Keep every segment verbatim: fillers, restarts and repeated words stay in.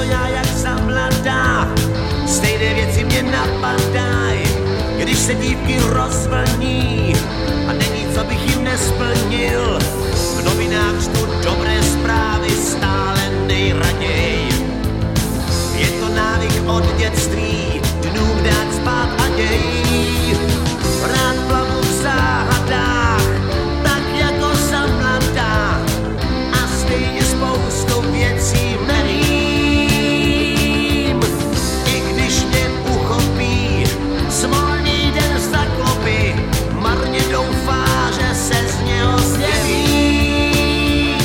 já jak za mladá, stejné věci mě napadaj, když se dívky rozvlní a není, co bych jim nesplnil. V novinách čtu dobré zprávy stále nejraději. Je to návyk od dětství, dnům dát spát a dějí. Rád plavu v záhadách, tak jako za mladá, a stejně spoustu věcí nevím. I když mě uchopí smolný den zaklopy, marně doufá, že se z něho zjevím.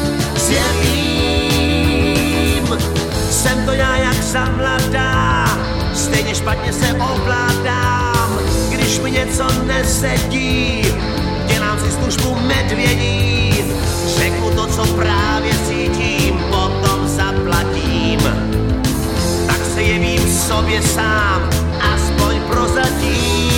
Zjevím. Jsem to já jak za mladá, stejně špatně se ovládám. Když mi něco nesedí, dělám si službu medvědí. Řeknu to, co právě cítím, potom zaplatím. Tak se jevím sobě sám, aspoň prozatím.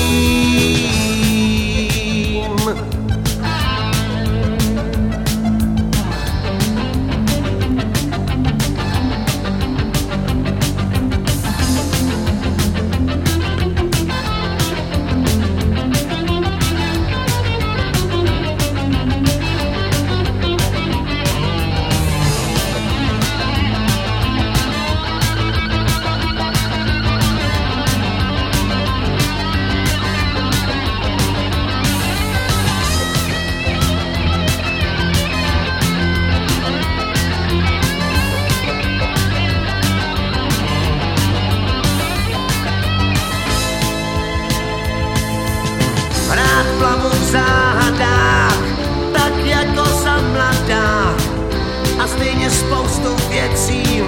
Plavu v záhadách, tak jako za mladá, a stejně spoustu věcí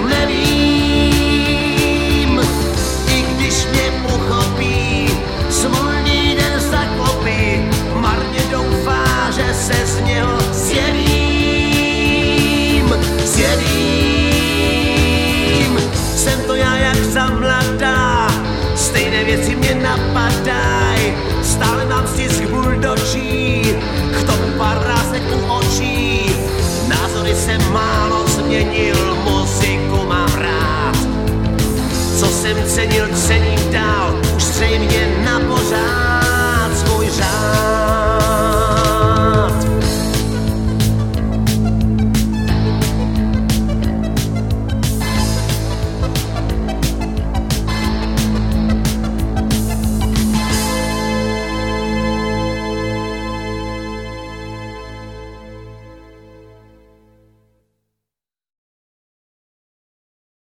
nevím. I když mě uchopí smolný den zaklopy, marně doufá, že se z něho zjevím. Zjevím. Jsem to já jak za mladá, stejné věci mě napadaj, stále mám stisk buldočí, k tomu pár rázek u očí. Názory jsem málo změnil, muziku mám rád. Co jsem cenil, cením dál, už zřejmě na